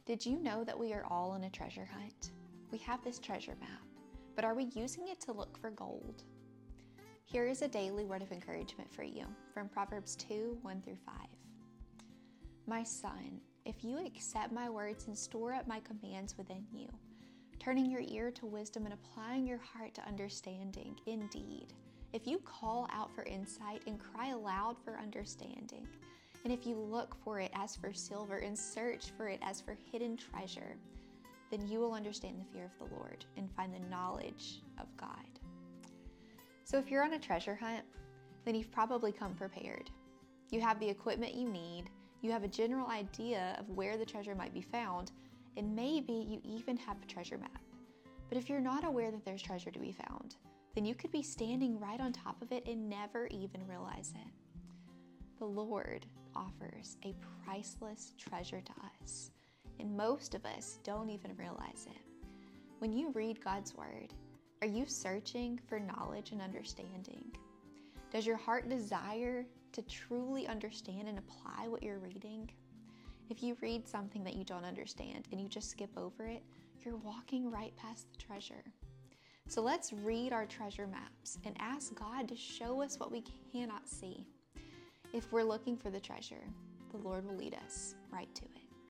Did you know that we are all on a treasure hunt? We have this treasure map, but are we using it to look for gold? Here is a daily word of encouragement for you from Proverbs 2, 1 through 5. My son, if you accept my words and store up my commands within you, turning your ear to wisdom and applying your heart to understanding, indeed, if you call out for insight and cry aloud for understanding, and if you look for it as for silver and search for it as for hidden treasure, then you will understand the fear of the Lord and find the knowledge of God. So if you're on a treasure hunt, then you've probably come prepared. You have the equipment you need, you have a general idea of where the treasure might be found, and maybe you even have a treasure map. But if you're not aware that there's treasure to be found, then you could be standing right on top of it and never even realize it. The Lord offers a priceless treasure to us, and most of us don't even realize it. When you read God's Word, are you searching for knowledge and understanding? Does your heart desire to truly understand and apply what you're reading? If you read something that you don't understand and you just skip over it, you're walking right past the treasure. So let's read our treasure maps and ask God to show us what we cannot see. If we're looking for the treasure, the Lord will lead us right to it.